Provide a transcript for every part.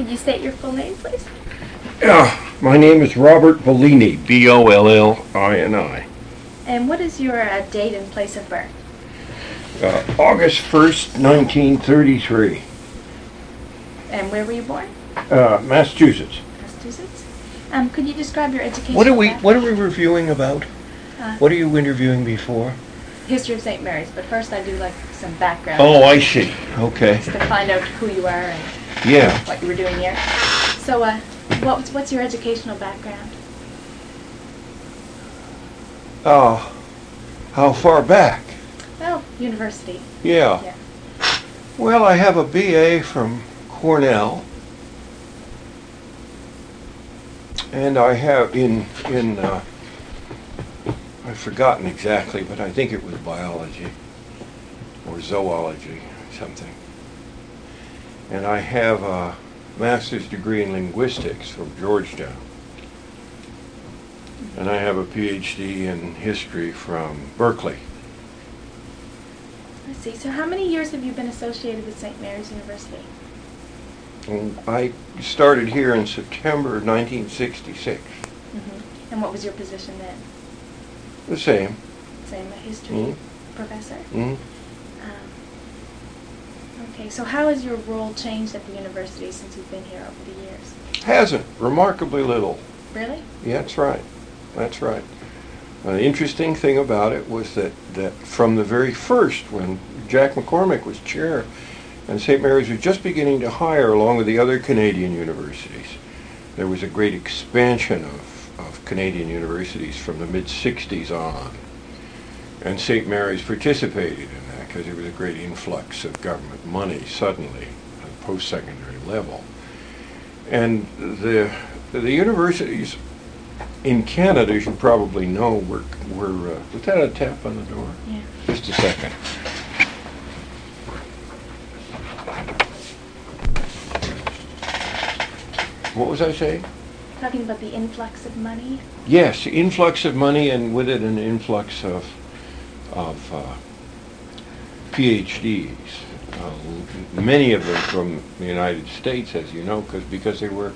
Could you state your full name, please? My name is Robert Bellini, Bollini. And what is your date and place of birth? August 1st, 1933. And where were you born? Massachusetts. Massachusetts. Could you describe your education? What are we reviewing about? What are you interviewing me for? History of St. Mary's, but first I do like some background. Oh, I see. Okay. Just to find out who you are and what you were doing here. So, what's your educational background? How far back? Well, university. Yeah. Well, I have a BA from Cornell, and I have I've forgotten exactly, but I think it was biology or zoology or something. And I have a master's degree in linguistics from Georgetown. And I have a PhD in history from Berkeley. I see. So how many years have you been associated with St. Mary's University? And I started here in September 1966. And what was your position then? The same. Same, a history professor? Mm-hmm. Okay, so how has your role changed at the university since you've been here over the years? Hasn't. Remarkably little. Really? Yeah, that's right. That's right. The interesting thing about it was that from the very first, when Jack McCormick was chair, and St. Mary's was just beginning to hire along with the other Canadian universities, there was a great expansion of Canadian universities from the mid-60s on. And St. Mary's participated in that because there was a great influx of government money suddenly at the post-secondary level. And the universities in Canada, as you probably know, were was that a tap on the door? Yeah. Just a second. What was I saying? Talking about the influx of money? Yes, influx of money, and with it an influx of PhDs. Many of them from the United States, as you know, because they were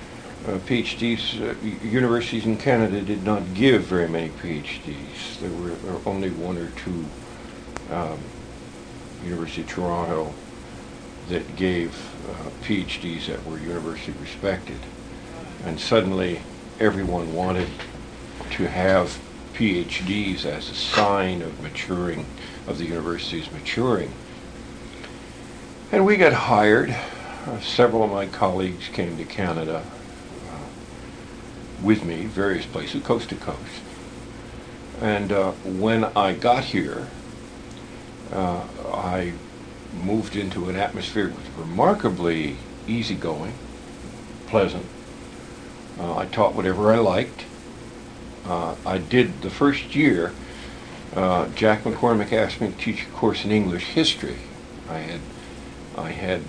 PhDs. Universities in Canada did not give very many PhDs. There were only one or two. University of Toronto that gave PhDs that were university respected. And suddenly everyone wanted to have PhDs as a sign of maturing, of the university's maturing. And we got hired. Several of my colleagues came to Canada with me, various places, coast to coast. And when I got here, I moved into an atmosphere that was remarkably easygoing, pleasant. I taught whatever I liked. I did the first year, Jack McCormick asked me to teach a course in English history. I had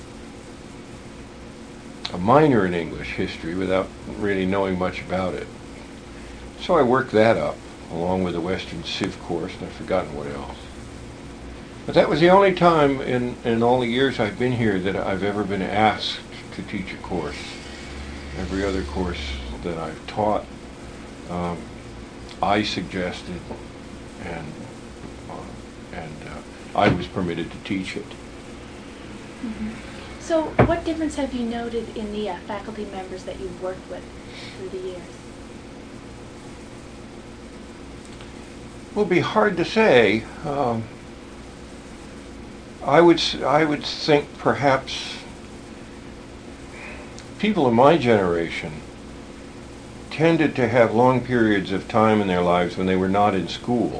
a minor in English history without really knowing much about it. So I worked that up along with the Western Civ course, and I've forgotten what else. But that was the only time in all the years I've been here that I've ever been asked to teach a course. Every other course that I've taught, I suggested, and I was permitted to teach it. So what difference have you noted in the faculty members that you've worked with through the years? Well, it'd be hard to say. I would think perhaps people of my generation tended to have long periods of time in their lives when they were not in school.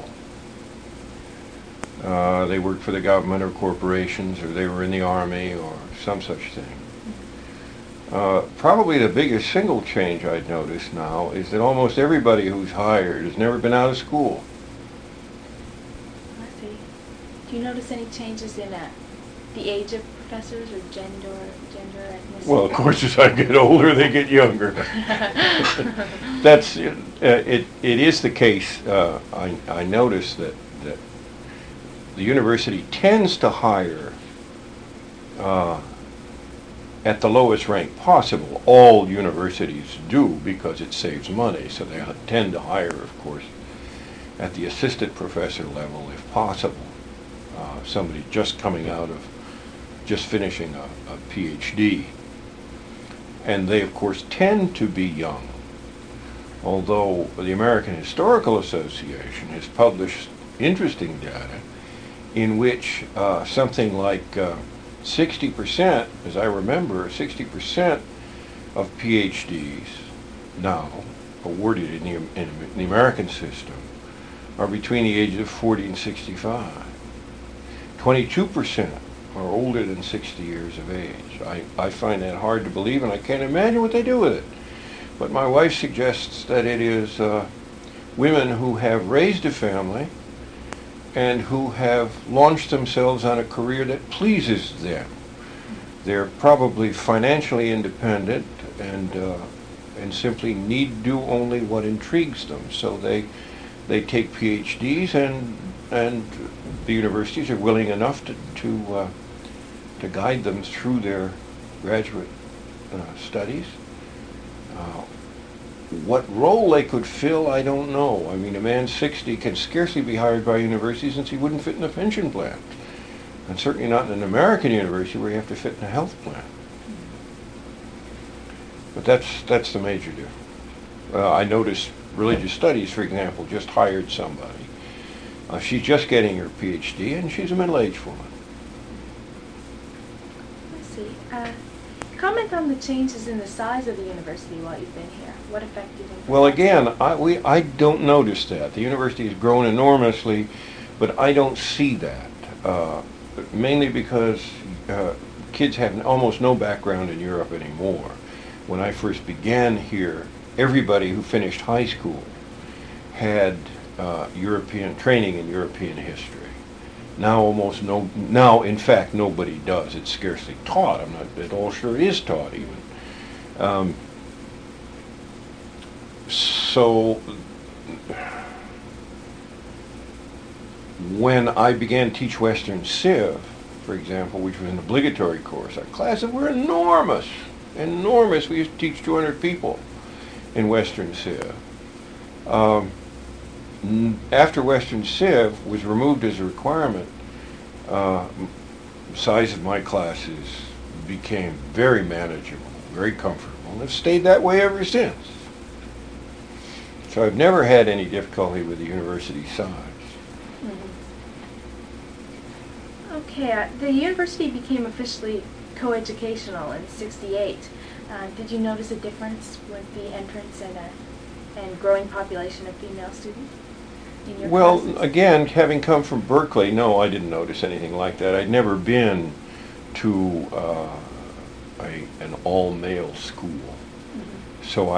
They worked for the government or corporations, or they were in the army or some such thing. Probably the biggest single change I'd notice now is that almost everybody who's hired has never been out of school. I see. Do you notice any changes in the age of professors or gender, ethnicity? Well, of course, as I get older, they get younger. That's it. It is the case. I notice that the university tends to hire at the lowest rank possible. All universities do because it saves money, so they tend to hire, of course, at the assistant professor level if possible. Somebody just coming out of, just finishing a PhD. And they, of course, tend to be young. Although the American Historical Association has published interesting data in which something like 60%, as I remember, 60% of PhDs now awarded in the American system are between the ages of 40 and 65. 22% are older than 60 years of age. I find that hard to believe, and I can't imagine what they do with it. But my wife suggests that it is women who have raised a family and who have launched themselves on a career that pleases them. They're probably financially independent and simply need do only what intrigues them. So they take PhDs, and the universities are willing enough to guide them through their graduate studies. What role they could fill, I don't know. I mean, a man 60 can scarcely be hired by a university since he wouldn't fit in a pension plan. And certainly not in an American university where you have to fit in a health plan. But that's the major difference. I noticed religious studies, for example, just hired somebody. She's just getting her PhD, and she's a middle-aged woman. Let's see. Comment on the changes in the size of the university while you've been here. What effect do you think? Well, again, I don't notice that. The university has grown enormously, but I don't see that. Mainly because kids have almost no background in Europe anymore. When I first began here, everybody who finished high school had European training in European history. Now in fact nobody does. It's scarcely taught. I'm not at all sure it is taught even. So when I began to teach Western Civ, for example, which was an obligatory course, our classes were enormous. We used to teach 200 people in Western Civ. After Western Civ was removed as a requirement, size of my classes became very manageable, very comfortable, and have stayed that way ever since. So I've never had any difficulty with the university size. Okay, the university became officially coeducational in '68. Did you notice a difference with the entrance and growing population of female students in your classes? Again, having come from Berkeley, no, I didn't notice anything like that. I'd never been to an all-male school, so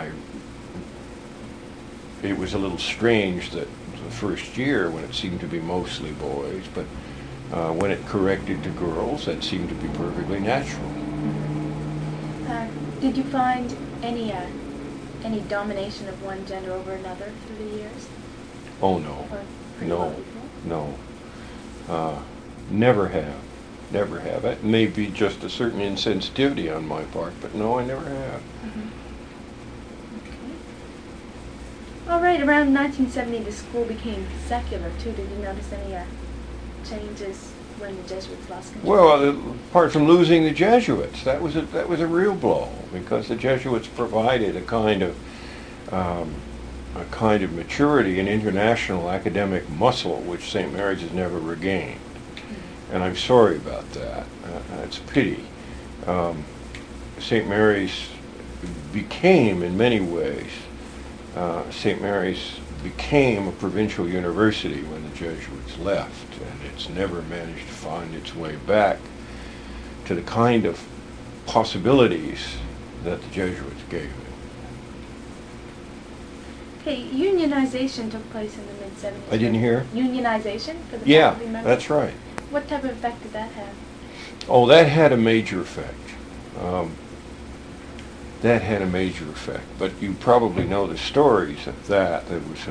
it was a little strange that the first year when it seemed to be mostly boys, but when it corrected to girls, that seemed to be perfectly natural. Did you find any domination of one gender over another through the years? Oh no, no. Never have. It may be just a certain insensitivity on my part, but no, I never have. Okay. All right. Around 1970, the school became secular too. Did you notice any changes when the Jesuits lost control? Well, apart from losing the Jesuits, that was a real blow, because the Jesuits provided a kind of maturity and international academic muscle which St. Mary's has never regained, and I'm sorry about that. It's a pity. St. Mary's became, in many ways, St. Mary's became a provincial university when the Jesuits left, and it's never managed to find its way back to the kind of possibilities that the Jesuits gave it. Okay, unionization took place in the mid-70s. I didn't hear? Unionization for the faculty members? That's right. What type of effect did that have? Oh, that had a major effect. But you probably know the stories of that. There was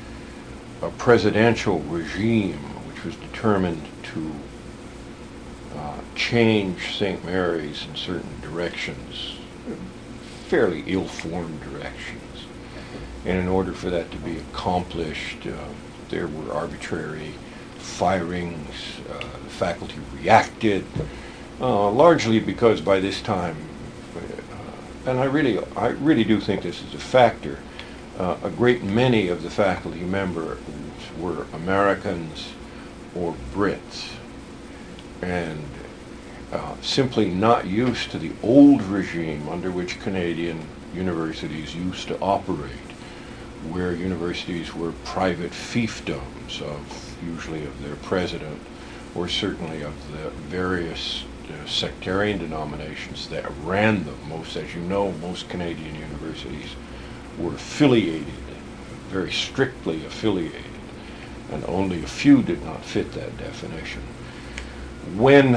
a presidential regime which was determined to change St. Mary's in certain directions, fairly ill-formed directions. And in order for that to be accomplished, there were arbitrary firings. The faculty reacted, largely because by this time, and I really do think this is a factor, a great many of the faculty members were Americans or Brits, and simply not used to the old regime under which Canadian universities used to operate, where universities were private fiefdoms of usually of their president, or certainly of the various sectarian denominations that ran them. Most, as you know, most Canadian universities were affiliated, very strictly affiliated, and only a few did not fit that definition. When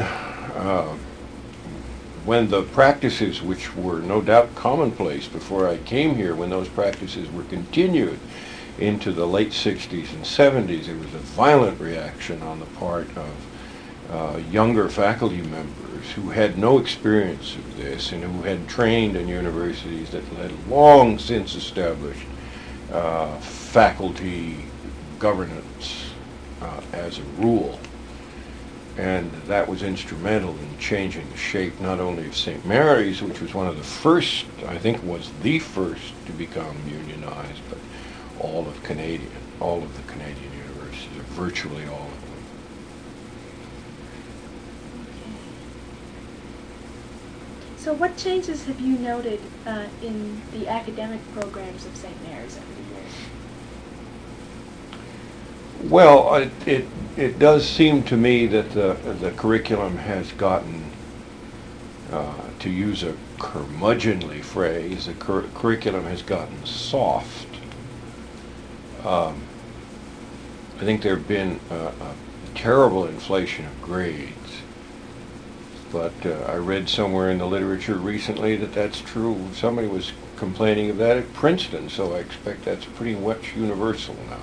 the practices, which were no doubt commonplace before I came here, when those practices were continued into the late 60s and 70s, there was a violent reaction on the part of younger faculty members who had no experience of this and who had trained in universities that had long since established faculty governance as a rule. And that was instrumental in changing the shape not only of St. Mary's, which was one of the first, I think was the first to become unionized, but all of the Canadian universities, or virtually all of them. So what changes have you noted in the academic programs of St. Mary's over the years? Well, it does seem to me that the curriculum has gotten, to use a curmudgeonly phrase, the curriculum has gotten soft. I think there have been a terrible inflation of grades, but I read somewhere in the literature recently that that's true. Somebody was complaining of that at Princeton, so I expect that's pretty much universal now.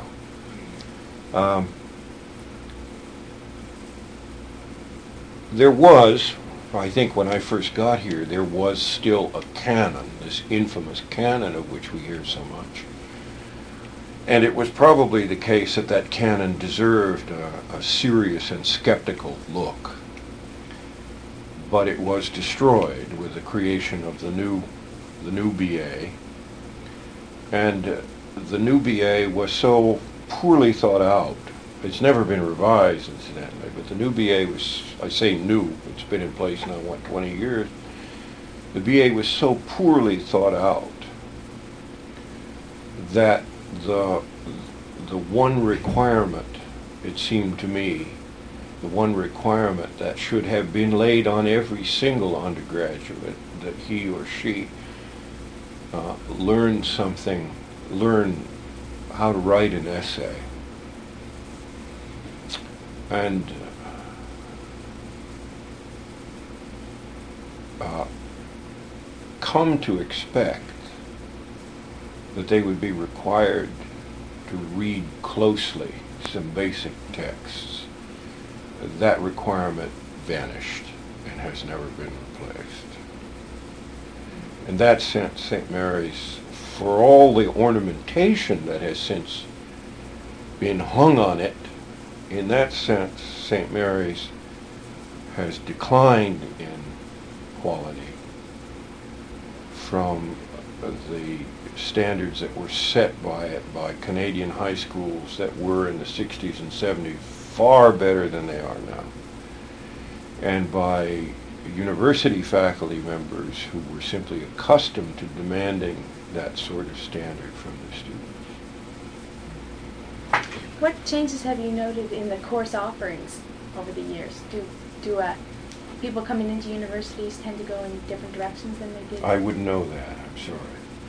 There was, I think when I first got here, there was still a canon, this infamous canon of which we hear so much. And it was probably the case that that canon deserved a serious and skeptical look. But it was destroyed with the creation of the new BA. And the new BA was so poorly thought out. It's never been revised, incidentally, but the new BA was, I say new, it's been in place now, 20 years. The BA was so poorly thought out that the one requirement, it seemed to me, the one requirement that should have been laid on every single undergraduate, that he or she learn how to write an essay. And come to expect that they would be required to read closely some basic texts. That requirement vanished and has never been replaced. In that sense, St. Mary's, for all the ornamentation that has since been hung on it, in that sense, St. Mary's has declined in quality from the standards that were set by it by Canadian high schools that were in the 60s and 70s far better than they are now, and by university faculty members who were simply accustomed to demanding that sort of standard from the students. What changes have you noted in the course offerings over the years? Do people coming into universities tend to go in different directions than they did? I wouldn't know that. I'm sorry.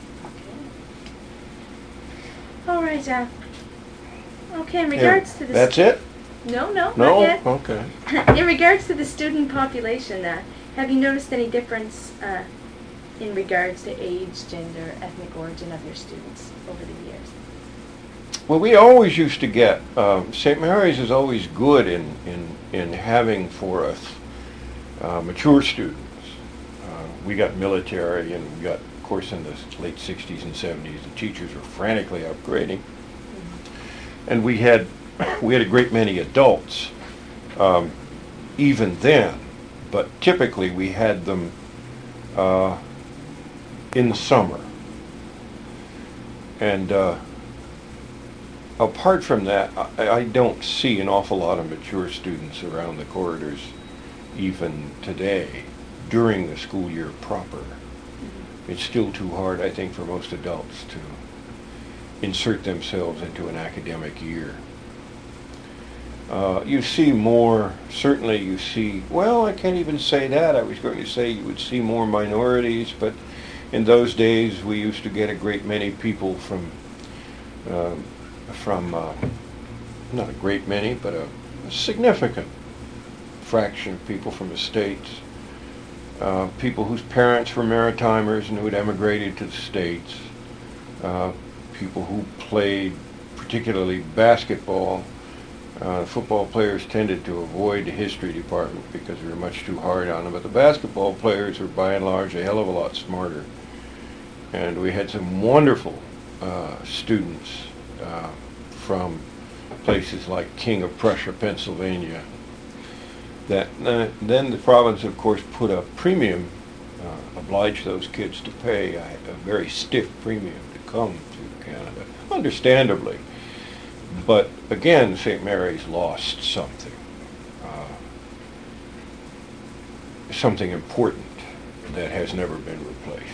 Okay. All right. Okay. In regards to the that's it. No, not No. yet. Okay. In regards to the student population, have you noticed any difference in regards to age, gender, ethnic origin of your students over the years? Well, we always used to get, St. Mary's is always good in having for us mature students. We got military, and we got, of course, in the late 60s and 70s, the teachers were frantically upgrading. And we had a great many adults even then, but typically we had them in the summer. And apart from that, I don't see an awful lot of mature students around the corridors even today during the school year proper. It's still too hard, I think, for most adults to insert themselves into an academic year. You see more, certainly you see, well, I can't even say that. I was going to say you would see more minorities, but in those days we used to get a great many people from not a great many, but a significant fraction of people from the States, people whose parents were Maritimers and who had emigrated to the States, people who played particularly basketball. Football players tended to avoid the history department because we were much too hard on them, but the basketball players were by and large a hell of a lot smarter. And we had some wonderful students from places like King of Prussia, Pennsylvania, that then the province, of course, put a premium, obliged those kids to pay a very stiff premium to come to Canada, understandably. But again, St. Mary's lost something, something important that has never been replaced.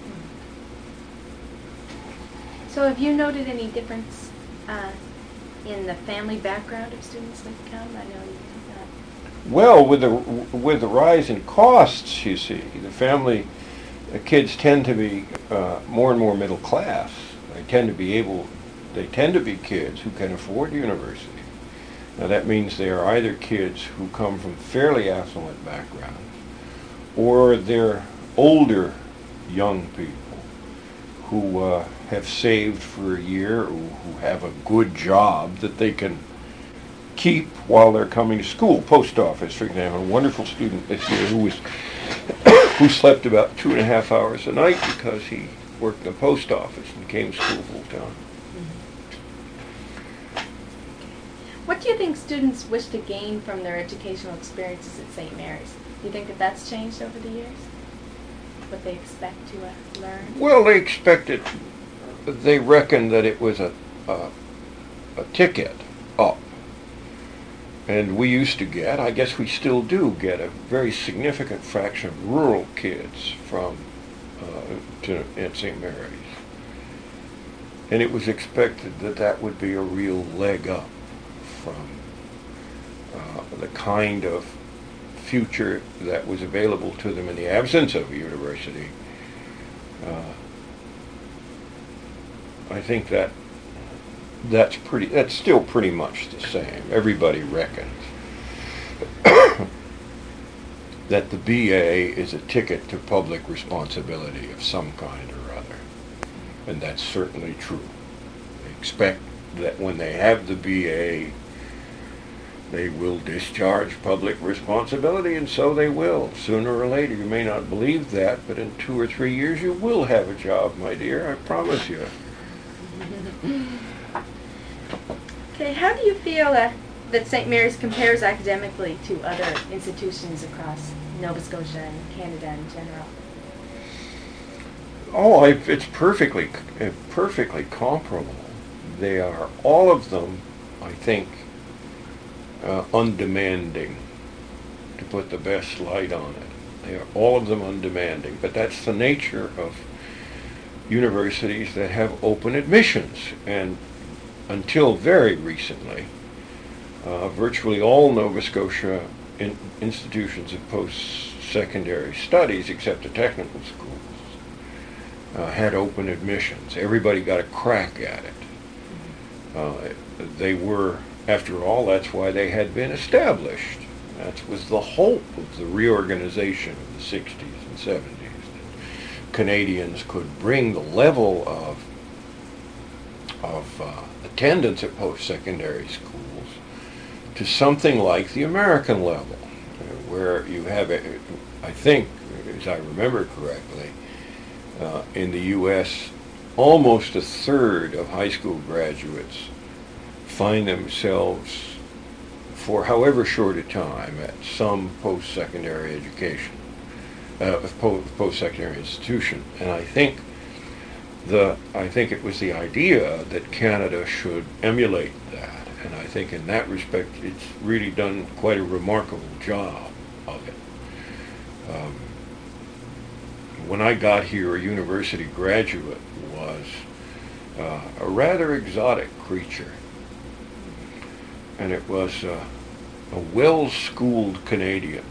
So have you noted any difference in the family background of students that come? I know you did that. Well, with the rise in costs, you see, the kids tend to be more and more middle class. They tend to be kids who can afford university. Now that means they are either kids who come from fairly affluent backgrounds, or they're older young people who have saved for a year, or who have a good job that they can keep while they're coming to school. Post office, for example, a wonderful student this year who slept about 2.5 hours a night because he worked in the post office and came to school full time. What do you think students wish to gain from their educational experiences at St. Mary's? Do you think that that's changed over the years? What they expect to learn? Well, they reckoned that it was a ticket up. And we used to get, I guess we still do get, a very significant fraction of rural kids at St. Mary's. And it was expected that that would be a real leg up from the kind of future that was available to them in the absence of a university. I think that's still pretty much the same. Everybody reckons that the BA is a ticket to public responsibility of some kind or other, and that's certainly true. They expect that when they have the BA, they will discharge public responsibility, and so they will. Sooner or later, you may not believe that, but in 2 or 3 years you will have a job, my dear, I promise you. Okay, how do you feel that St. Mary's compares academically to other institutions across Nova Scotia and Canada in general? Oh, it's perfectly comparable. They are, all of them, I think, undemanding, to put the best light on it. They are all of them undemanding, but that's the nature of universities that have open admissions. And until very recently, virtually all Nova Scotia institutions of post-secondary studies, except the technical schools, had open admissions. Everybody got a crack at it. They were, after all, that's why they had been established. That was the hope of the reorganization of the 60s and 70s. Canadians could bring the level of attendance at post-secondary schools to something like the American level, where you have, I think, as I remember correctly, in the U.S., almost a third of high school graduates find themselves, for however short a time, at some post-secondary education, post-secondary institution. And I think it was the idea that Canada should emulate that. And I think in that respect, it's really done quite a remarkable job of it. When I got here, a university graduate was a rather exotic creature. And it was a well-schooled Canadian.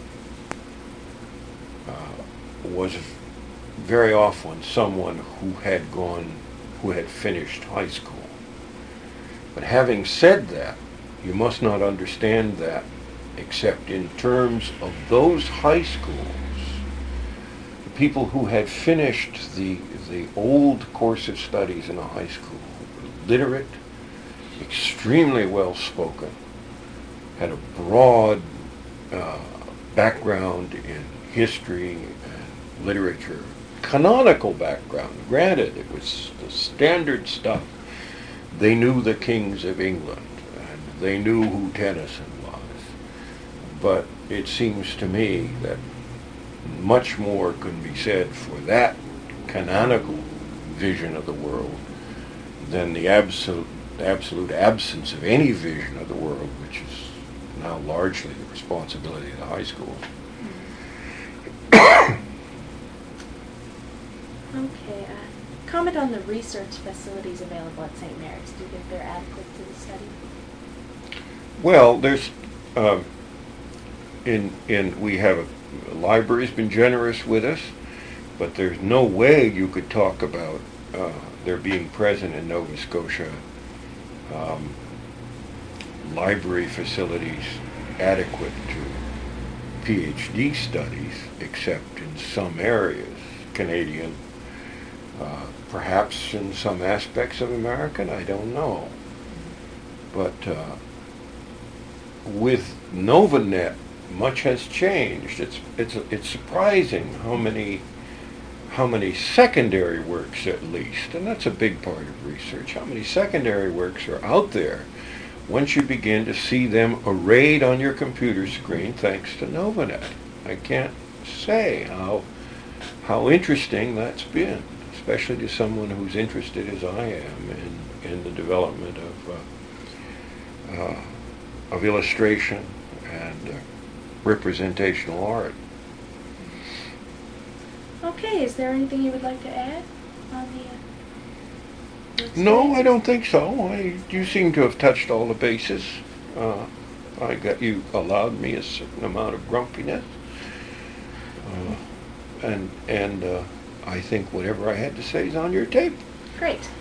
Was very often someone who had finished high school. But having said that, you must not understand that except in terms of those high schools, the people who had finished the old course of studies in a high school, literate, extremely well-spoken, had a broad background in history and literature, canonical background. Granted, it was the standard stuff. They knew the kings of England, and they knew who Tennyson was. But it seems to me that much more can be said for that canonical vision of the world than the absolute absence of any vision of the world, which is now largely the responsibility of the high school. Okay. Comment on the research facilities available at St. Mary's. Do you think they're adequate to the study? Well, there's we have a library's been generous with us, but there's no way you could talk about there being present in Nova Scotia library facilities adequate to PhD studies, except in some areas, Canadian, perhaps in some aspects of American, I don't know. But with NovaNet, much has changed. It's surprising how many secondary works, at least, and that's a big part of research, how many secondary works are out there once you begin to see them arrayed on your computer screen thanks to NovaNet. I can't say how interesting that's been, especially to someone who's interested as I am in the development of illustration and representational art. Okay, is there anything you would like to add on the No, I don't think so. You seem to have touched all the bases. You allowed me a certain amount of grumpiness. And I think whatever I had to say is on your tape. Great.